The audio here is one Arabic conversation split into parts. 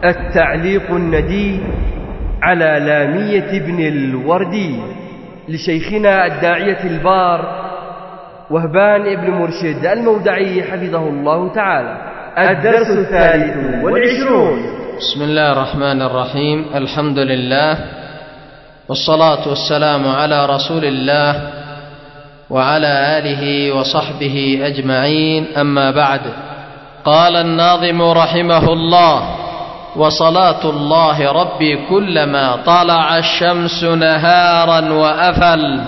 التعليق الندي على لامية ابن الوردي لشيخنا الداعية البار وهبان ابن مرشد المودعي حفظه الله تعالى. الدرس 23. بسم الله الرحمن الرحيم. الحمد لله والصلاة والسلام على رسول الله وعلى آله وصحبه أجمعين، أما بعد. قال الناظم رحمه الله: وصلاة الله ربي كلما طلع الشمس نهارا وأفل.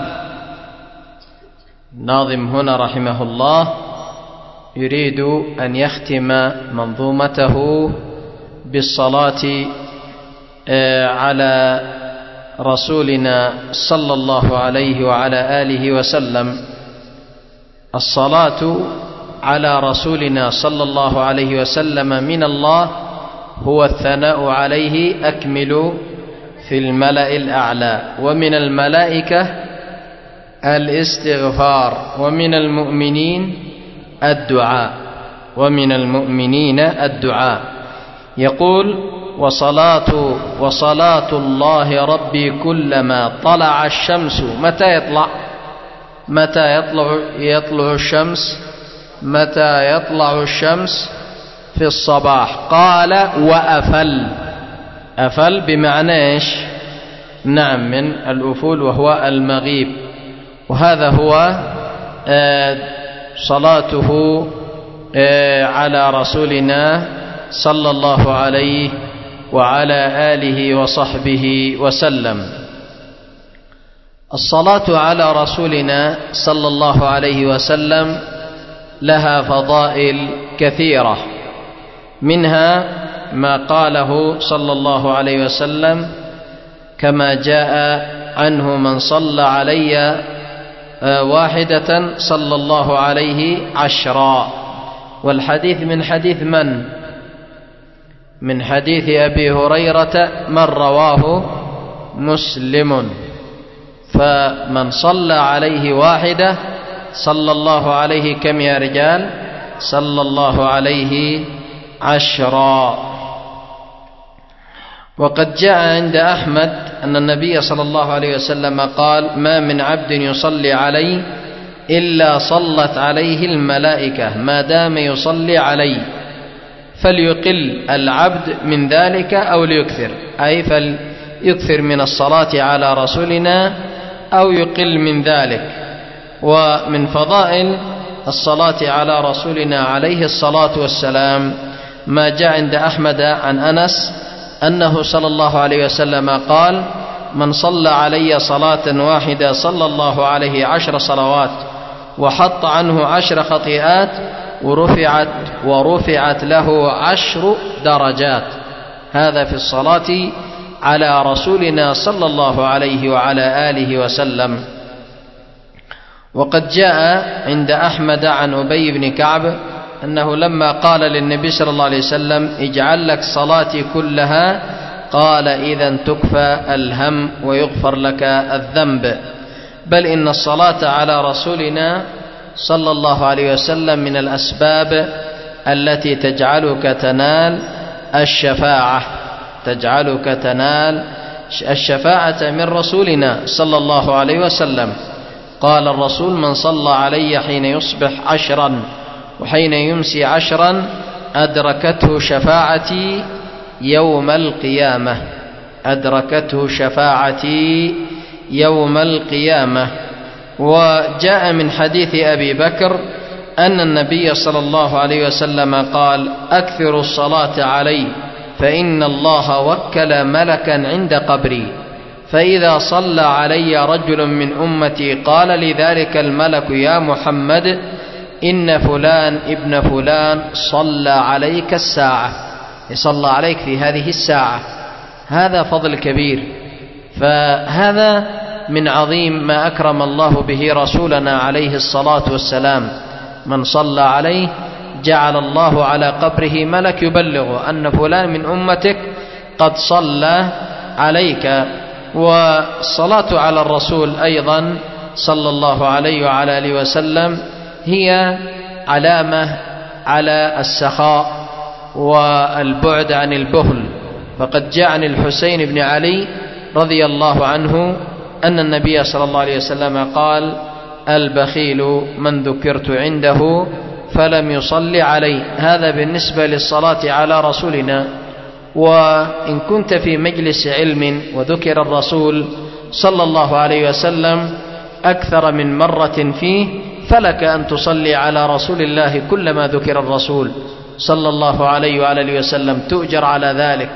الناظم هنا رحمه الله يريد أن يختم منظومته بالصلاة على رسولنا صلى الله عليه وعلى آله وسلم. الصلاة على رسولنا صلى الله عليه وسلم من الله هو الثناء عليه أكمل في الملأ الأعلى، ومن الملائكة الاستغفار، ومن المؤمنين الدعاء، ومن المؤمنين الدعاء. يقول: وصلاة الله ربي كلما طلع الشمس. متى يطلع؟ متى يطلع الشمس؟ متى يطلع الشمس؟ في الصباح. قال: وأفل. أفل بمعنى إيش؟ نعم، من الأفول وهو المغيب. وهذا هو صلاته على رسولنا صلى الله عليه وعلى آله وصحبه وسلم. الصلاة على رسولنا صلى الله عليه وسلم لها فضائل كثيرة، منها ما قاله صلى الله عليه وسلم كما جاء عنه: من صلى علي واحدة صلى الله عليه 10. والحديث من حديث من حديث أبي هريرة من رواه مسلم. فمن صلى عليه واحدة صلى الله عليه كم يا رجال؟ صلى الله عليه 10. وقد جاء عند أحمد أن النبي صلى الله عليه وسلم قال: ما من عبد يصلي علي إلا صلت عليه الملائكة ما دام يصلي علي، فليقل العبد من ذلك أو ليكثر، أي فليكثر من الصلاة على رسولنا أو يقل من ذلك. ومن فضائل الصلاة على رسولنا عليه الصلاة والسلام ما جاء عند أحمد عن أنس أنه صلى الله عليه وسلم قال: من صلى علي صلاة واحدة صلى الله عليه 10 صلوات وحط عنه 10 خطيئات ورفعت له 10 درجات. هذا في الصلاة على رسولنا صلى الله عليه وعلى آله وسلم. وقد جاء عند أحمد عن أبي بن كعب أنه لما قال للنبي صلى الله عليه وسلم: اجعل لك صلاتي كلها، قال: إذن تكفى الهم ويغفر لك الذنب. بل إن الصلاة على رسولنا صلى الله عليه وسلم من الأسباب التي تجعلك تنال الشفاعة من رسولنا صلى الله عليه وسلم. قال الرسول: من صلى علي حين يصبح 10 وحين يمسي 10 أدركته شفاعتي يوم القيامة. أدركته شفاعتي يوم القيامة. وجاء من حديث أبي بكر أن النبي صلى الله عليه وسلم قال: أكثروا الصلاة علي فإن الله وكل ملكا عند قبري، فإذا صلى علي رجل من أمتي قال لذلك الملك: يا محمد إن فلان ابن فلان صلى عليك الساعة، صلى عليك في هذه الساعة. هذا فضل كبير. فهذا من عظيم ما أكرم الله به رسولنا عليه الصلاة والسلام. من صلى عليه جعل الله على قبره ملك يبلغ أن فلان من أمتك قد صلى عليك. والصلاة على الرسول أيضا صلى الله عليه وعلى آله وسلم هي علامة على السخاء والبعد عن البخل فقد جاء عن الحسين بن علي رضي الله عنه أن النبي صلى الله عليه وسلم قال: البخيل من ذكرت عنده فلم يصلي علي. هذا بالنسبة للصلاة على رسولنا. وإن كنت في مجلس علم وذكر الرسول صلى الله عليه وسلم أكثر من مرة فيه، فلك أن تصلي على رسول الله كلما ذكر الرسول صلى الله عليه وآله وسلم، تؤجر على ذلك.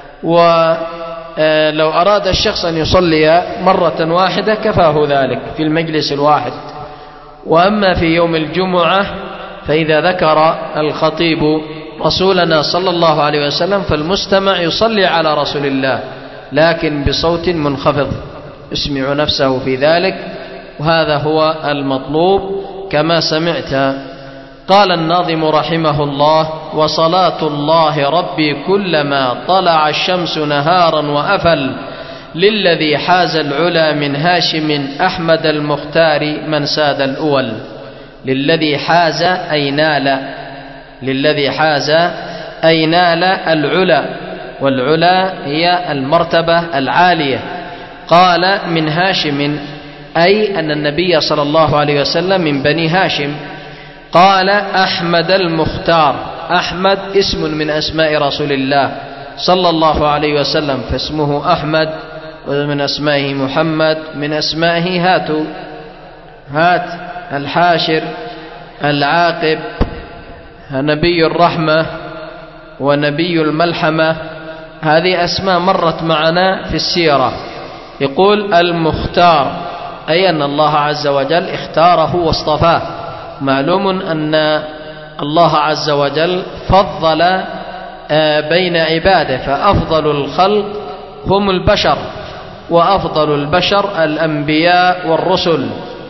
ولو أراد الشخص أن يصلي مرة واحدة كفاه ذلك في المجلس الواحد. وأما في يوم الجمعة فإذا ذكر الخطيب رسولنا صلى الله عليه وسلم فالمستمع يصلي على رسول الله لكن بصوت منخفض يسمع نفسه في ذلك، وهذا هو المطلوب كما سمعت. قال الناظم رحمه الله: وصلاة الله ربي كلما طلع الشمس نهارا وأفل، للذي حاز العلا من هاشم أحمد المختار من ساد الأول. للذي حاز أي نال، للذي حاز أي نال العلا، والعلا هي المرتبة العالية. قال من هاشم أي أن النبي صلى الله عليه وسلم من بني هاشم. قال أحمد المختار، أحمد اسم من أسماء رسول الله صلى الله عليه وسلم، فاسمه أحمد، ومن أسمائه محمد، من أسمائه هات الحاشر العاقب، نبي الرحمة ونبي الملحمة. هذه أسماء مرت معنا في السيرة. يقول المختار أي أن الله عز وجل اختاره واصطفاه. معلوم أن الله عز وجل فضل بين عباده، فأفضل الخلق هم البشر، وأفضل البشر الأنبياء والرسل،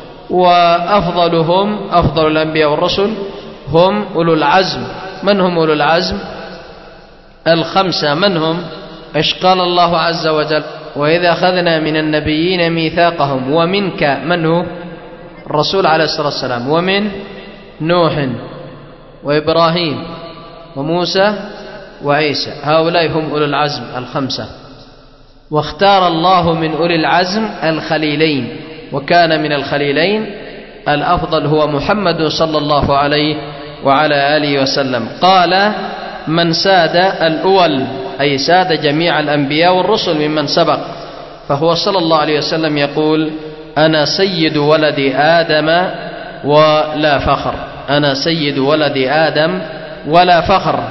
وأفضلهم أفضل الأنبياء والرسل هم أولو العزم. من هم أولو العزم؟ الخمسة. من هم؟ إيش قال الله عز وجل؟ وإذا أخذنا من النبيين ميثاقهم ومنك، من هو؟ الرسول عليه الصلاة والسلام، ومن نوح وإبراهيم وموسى وعيسى. هؤلاء هم أولو العزم الخمسة. واختار الله من أولي العزم الخليلين، وكان من الخليلين الأفضل هو محمد صلى الله عليه وعلى آله وسلم. قال من ساد الأول أي ساد جميع الأنبياء والرسل ممن سبق، فهو صلى الله عليه وسلم يقول: أنا سيد ولد آدم ولا فخر. أنا سيد ولد آدم ولا فخر.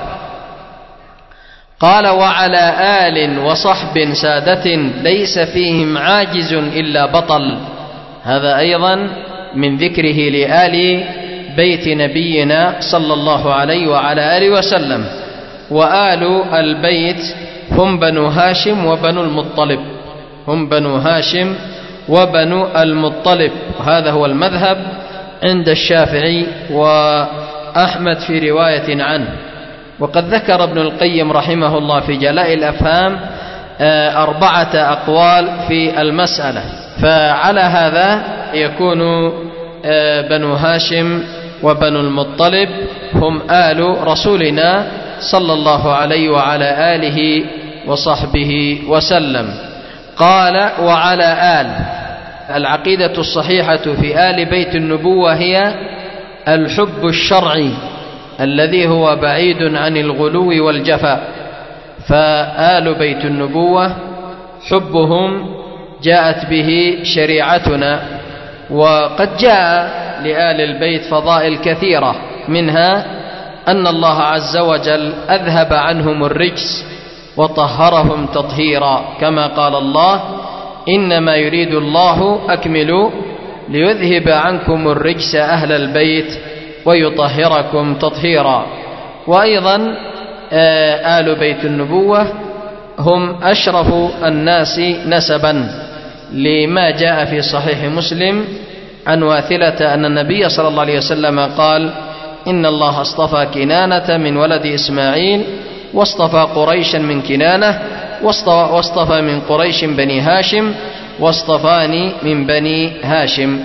قال وعلى آل وصحب سادة ليس فيهم عاجز إلا بطل. هذا أيضا من ذكره لآل بيت نبينا صلى الله عليه وعلى آله وسلم. وآل البيت هم بنو هاشم وبنو المطلب، هم بنو هاشم وبنو المطلب. وهذا هو المذهب عند الشافعي وأحمد في رواية عنه. وقد ذكر ابن القيم رحمه الله في جلاء الأفهام 4 أقوال في المسألة. فعلى هذا يكون بنو هاشم وبنو المطلب هم آل رسولنا صلى الله عليه وعلى آله وصحبه وسلم. قال وعلى آل. العقيدة الصحيحة في آل بيت النبوة هي الحب الشرعي الذي هو بعيد عن الغلو والجفاء. فآل بيت النبوة حبهم جاءت به شريعتنا، وقد جاء لآل البيت فضائل كثيرة، منها أن الله عز وجل أذهب عنهم الرجس وطهرهم تطهيرا، كما قال الله: إنما يريد الله أكملوا ليذهب عنكم الرجس أهل البيت ويطهركم تطهيرا. وأيضا آل بيت النبوة هم أشرف الناس نسبا، لما جاء في صحيح مسلم عن واثلة أن النبي صلى الله عليه وسلم قال: إن الله اصطفى كنانة من ولد إسماعيل، واصطفى قريشا من كنانة، واصطفى من قريش بني هاشم، واصطفاني من بني هاشم.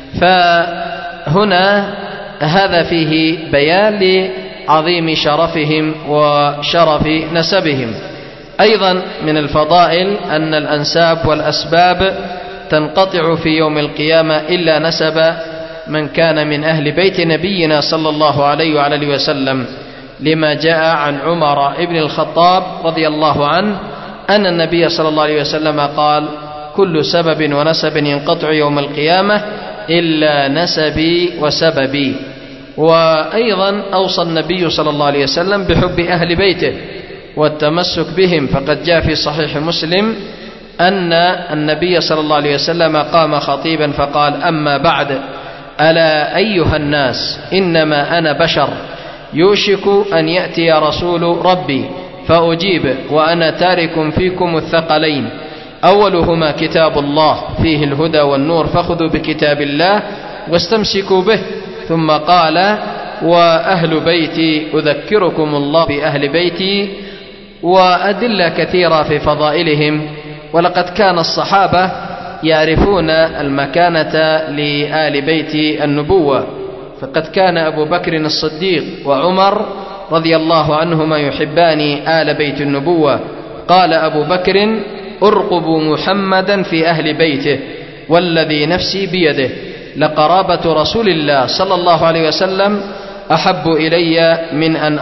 فهنا هذا فيه بيان لعظيم شرفهم وشرف نسبهم. أيضا من الفضائل أن الأنساب والأسباب تنقطع في يوم القيامة إلا نسب من كان من أهل بيت نبينا صلى الله عليه وعلى وسلم، لما جاء عن عمر بن الخطاب رضي الله عنه أن النبي صلى الله عليه وسلم قال: كل سبب ونسب ينقطع يوم القيامة إلا نسبي وسببي. وأيضا أوصى النبي صلى الله عليه وسلم بحب أهل بيته والتمسك بهم، فقد جاء في صحيح مسلم أن النبي صلى الله عليه وسلم قام خطيبا فقال: أما بعد، ألا أيها الناس، إنما أنا بشر، يوشك أن يأتي رسول ربي فأجيب، وأنا تارك فيكم الثقلين، أولهما كتاب الله فيه الهدى والنور، فخذوا بكتاب الله واستمسكوا به. ثم قال: وأهل بيتي أذكركم الله بأهل بيتي، وأدلة كثيرة في فضائلهم. ولقد كان الصحابة يعرفون المكانة لآل بيت النبوة، فقد كان أبو بكر الصديق وعمر رضي الله عنهما يحبان آل بيت النبوة. قال أبو بكر: أرقبوا محمدا في أهل بيته، والذي نفسي بيده، لقرابة رسول الله صلى الله عليه وسلم أحب إلي من أن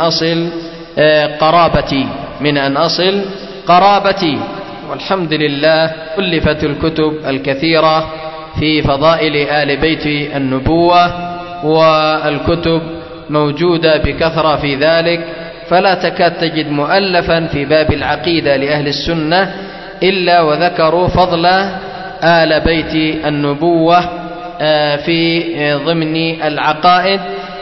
أصل قرابتي. والحمد لله ألفت الكتب الكثيرة في فضائل آل بيت النبوة، والكتب موجودة بكثرة في ذلك، فلا تكاد تجد مؤلفا في باب العقيدة لأهل السنة إلا وذكروا فضل آل بيت النبوة في ضمن العقائد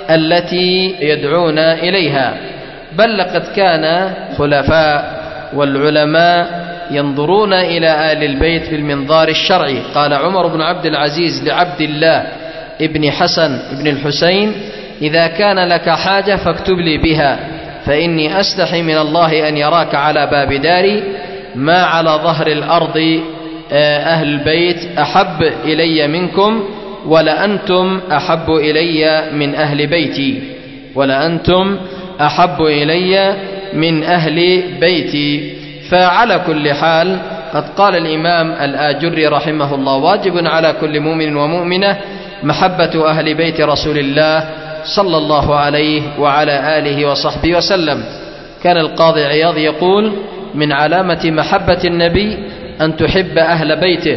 التي يدعون إليها. بل لقد كان خلفاء والعلماء ينظرون إلى آل البيت بالمنظار الشرعي. قال عمر بن عبد العزيز لعبد الله ابن حسن ابن الحسين: إذا كان لك حاجة فاكتب لي بها، فإني أستحي من الله أن يراك على باب داري، ما على ظهر الأرض أهل البيت أحب إلي منكم، ولأنتم أحب إلي من أهل بيتي، ولأنتم أحب إلي من أهل بيتي. فعلى كل حال قد قال الإمام الآجري رحمه الله: واجب على كل مؤمن ومؤمنة محبة أهل بيت رسول الله صلى الله عليه وعلى آله وصحبه وسلم. كان القاضي عياض يقول: من علامة محبة النبي أن تحب أهل بيته،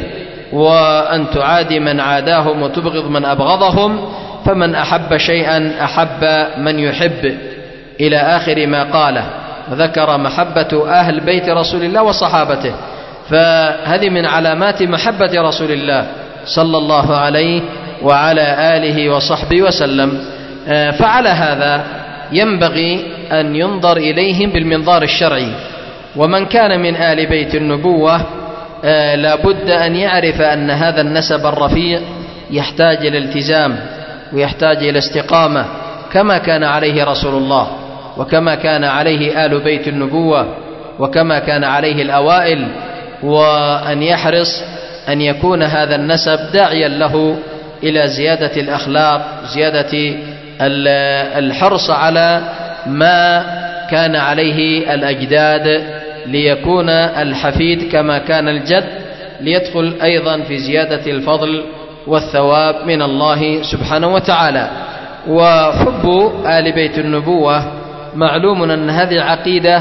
وأن تعادي من عاداهم وتبغض من أبغضهم، فمن أحب شيئا أحب من يحب، إلى آخر ما قاله. وذكر محبة أهل بيت رسول الله وصحابته، فهذه من علامات محبة رسول الله صلى الله عليه وعلى آله وصحبه وسلم. فعلى هذا ينبغي أن ينظر إليهم بالمنظار الشرعي. ومن كان من آل بيت النبوة لا بد أن يعرف أن هذا النسب الرفيع يحتاج إلى الالتزام، ويحتاج إلى استقامة، كما كان عليه رسول الله، وكما كان عليه آل بيت النبوة، وكما كان عليه الأوائل. وأن يحرص أن يكون هذا النسب داعيا له إلى زيادة الأخلاق، زيادة الحرص على ما كان عليه الأجداد، ليكون الحفيد كما كان الجد، ليدخل أيضا في زيادة الفضل والثواب من الله سبحانه وتعالى. وحب آل بيت النبوة معلوم أن هذه عقيدة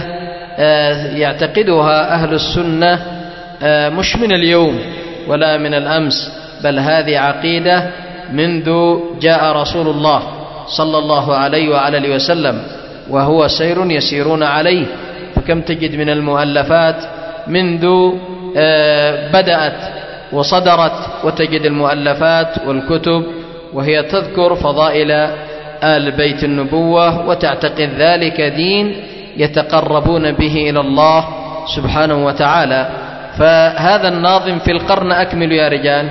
يعتقدها أهل السنة مش من اليوم ولا من الأمس، بل هذه عقيدة منذ جاء رسول الله صلى الله عليه وعلى وسلم، وهو سير يسيرون عليه. فكم تجد من المؤلفات منذ بدأت وصدرت، وتجد المؤلفات والكتب وهي تذكر فضائل آل بيت النبوة، وتعتقد ذلك دين يتقربون به إلى الله سبحانه وتعالى. فهذا الناظم في القرن أكمل يا رجال،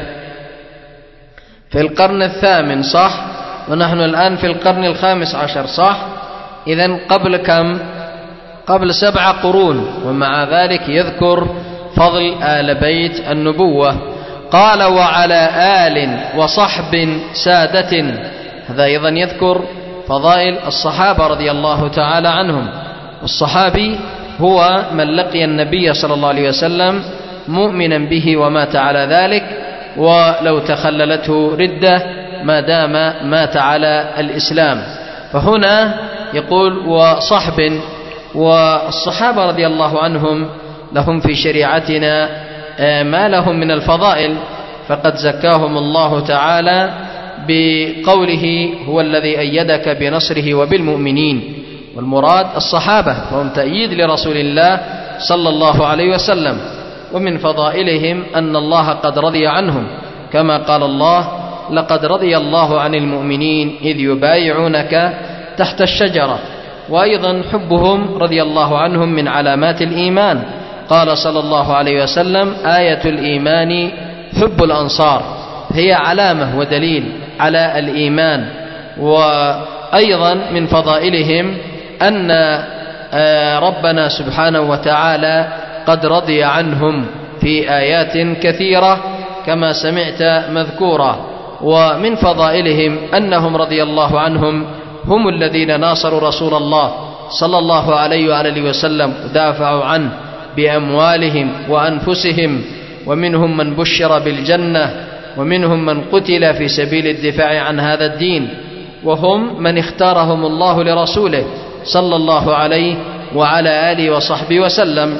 في القرن الثامن صح، ونحن الآن في القرن ال15 صح. إذن قبل كم؟ قبل 7 قرون، ومع ذلك يذكر فضل آل بيت النبوة. قال: وعلى آل وصحب سادة. هذا أيضا يذكر فضائل الصحابة رضي الله تعالى عنهم. والصحابي هو من لقي النبي صلى الله عليه وسلم مؤمنا به ومات على ذلك، ولو تخللته ردة ما دام مات على الإسلام. فهنا يقول وصحب، والصحابة رضي الله عنهم لهم في شريعتنا ما لهم من الفضائل، فقد زكاهم الله تعالى بقوله هو الذي أيدك بنصره وبالمؤمنين، والمراد الصحابة وهم تأييد لرسول الله صلى الله عليه وسلم. ومن فضائلهم أن الله قد رضي عنهم، كما قال الله لقد رضي الله عن المؤمنين إذ يبايعونك تحت الشجرة. وأيضا حبهم رضي الله عنهم من علامات الإيمان، قال صلى الله عليه وسلم آية الإيمان حب الأنصار، هي علامة ودليل على الإيمان. وأيضا من فضائلهم أن ربنا سبحانه وتعالى قد رضي عنهم في آيات كثيرة كما سمعت مذكورا. ومن فضائلهم أنهم رضي الله عنهم هم الذين ناصروا رسول الله صلى الله عليه وآله وسلم ودافعوا عنه بأموالهم وأنفسهم، ومنهم من بشر بالجنة، ومنهم من قتل في سبيل الدفاع عن هذا الدين، وهم من اختارهم الله لرسوله صلى الله عليه وعلى آله وصحبه وسلم.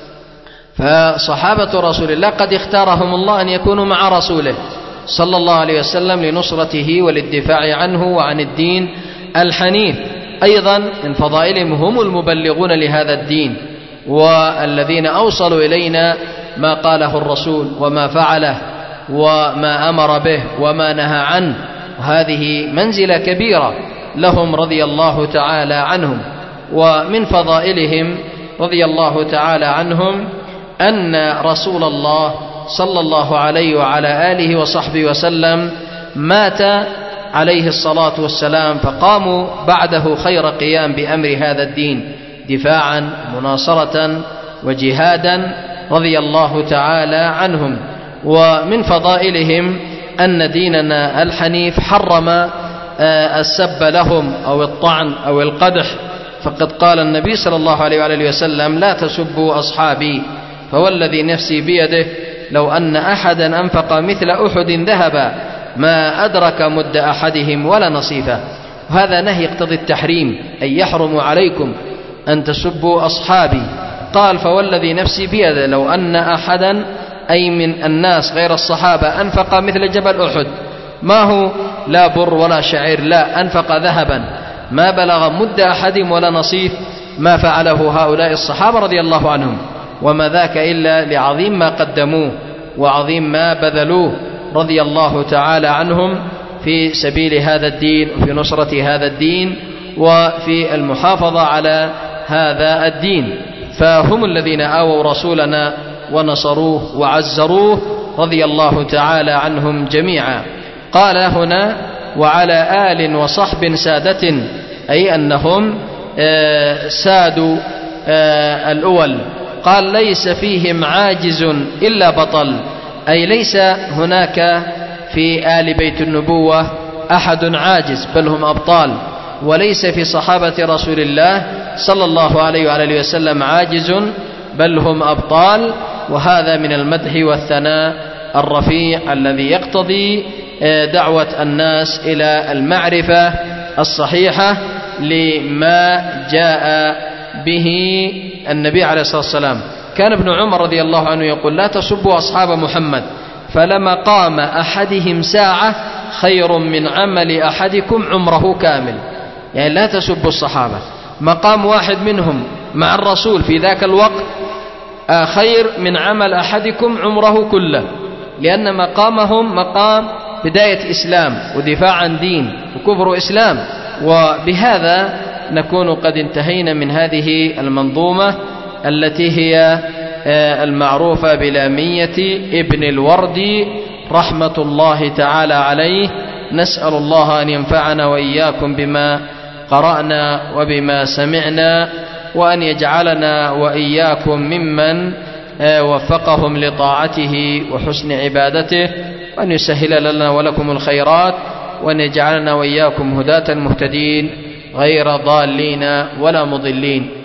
فصحابة رسول الله قد اختارهم الله أن يكونوا مع رسوله صلى الله عليه وسلم لنصرته وللدفاع عنه وعن الدين الحنيف. أيضا من فضائلهم هم المبلغون لهذا الدين، والذين أوصلوا إلينا ما قاله الرسول وما فعله وما أمر به وما نهى عنه، وهذه منزلة كبيرة لهم رضي الله تعالى عنهم. ومن فضائلهم رضي الله تعالى عنهم أن رسول الله صلى الله عليه وعلى آله وصحبه وسلم مات عليه الصلاة والسلام، فقاموا بعده خير قيام بأمر هذا الدين دفاعا مناصرة وجهادا رضي الله تعالى عنهم. ومن فضائلهم أن ديننا الحنيف حرم السب لهم أو الطعن أو القدح، فقد قال النبي صلى الله عليه وآله وسلم لا تسبوا أصحابي، فوالذي نفسي بيده لو أن أحدا أنفق مثل أحد ذهبا ما أدرك مد أحدهم ولا نصيفه. وهذا نهي يقتضي التحريم، أي يحرم عليكم أن تسبوا أصحابي. قال فوالذي نفسي بيده لو أن أحدا أي من الناس غير الصحابة أنفق مثل جبل أحد، ما هو لا بر ولا شعير، لا، أنفق ذهبا ما بلغ مد أحدهم ولا نصيف ما فعله هؤلاء الصحابة رضي الله عنهم، وما ذاك إلا لعظيم ما قدموه وعظيم ما بذلوه رضي الله تعالى عنهم في سبيل هذا الدين وفي نصرة هذا الدين وفي المحافظة على هذا الدين. فهم الذين آووا رسولنا ونصروه وعزروه رضي الله تعالى عنهم جميعا. قال هنا وعلى آل وصحب سادة، أي أنهم سادوا الأول. قال ليس فيهم عاجز إلا بطل، أي ليس هناك في آل بيت النبوة أحد عاجز، بل هم أبطال. وليس في صحابة رسول الله صلى الله عليه وآله وسلم عاجز، بل هم أبطال. وهذا من المدح والثناء الرفيع الذي يقتضي دعوة الناس إلى المعرفة الصحيحة لما جاء به النبي عليه الصلاة والسلام. كان ابن عمر رضي الله عنه يقول لا تسبوا أصحاب محمد، فلما قام أحدهم ساعة خير من عمل أحدكم عمره كامل. يعني لا تسبوا الصحابة، مقام واحد منهم مع الرسول في ذاك الوقت خير من عمل أحدكم عمره كله، لأن مقامهم مقام بداية إسلام ودفاع عن دين وكفر إسلام. وبهذا نكون قد انتهينا من هذه المنظومة التي هي المعروفة بلامية ابن الوردي رحمة الله تعالى عليه. نسأل الله أن ينفعنا وإياكم بما قرأنا وبما سمعنا، وأن يجعلنا وإياكم ممن وفقهم لطاعته وحسن عبادته، وأن يسهل لنا ولكم الخيرات، وأن يجعلنا وإياكم هداة مهتدين غير ضالين ولا مضلين.